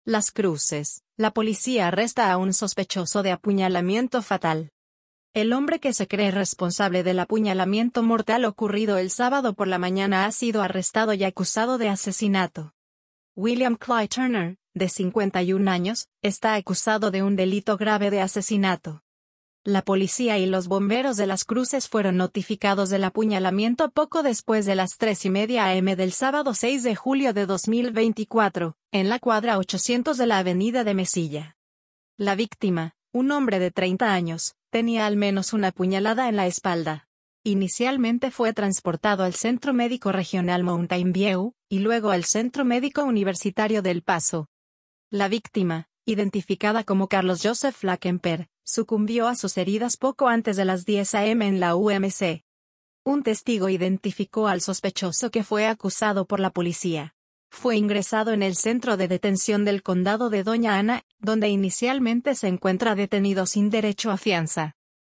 Las Cruces, la policía arresta a un sospechoso de apuñalamiento fatal. El hombre que se cree responsable del apuñalamiento mortal ocurrido el sábado por la mañana ha sido arrestado y acusado de asesinato. William Clyde Turner, de 51 años, está acusado de un delito grave de asesinato. La policía y los bomberos de Las Cruces fueron notificados del apuñalamiento poco después de las 3:30 am del sábado 6 de julio de 2024, en la cuadra 800 de la avenida de Mesilla. La víctima, un hombre de 30 años, tenía al menos una puñalada en la espalda. Inicialmente fue transportado al Centro Médico Regional Mountain View, y luego al Centro Médico Universitario del Paso. La víctima, identificada como Carlos Joseph Flakenper, sucumbió a sus heridas poco antes de las 10 am en la UMC. Un testigo identificó al sospechoso que fue acusado por la policía. Fue ingresado en el centro de detención del condado de Doña Ana, donde inicialmente se encuentra detenido sin derecho a fianza.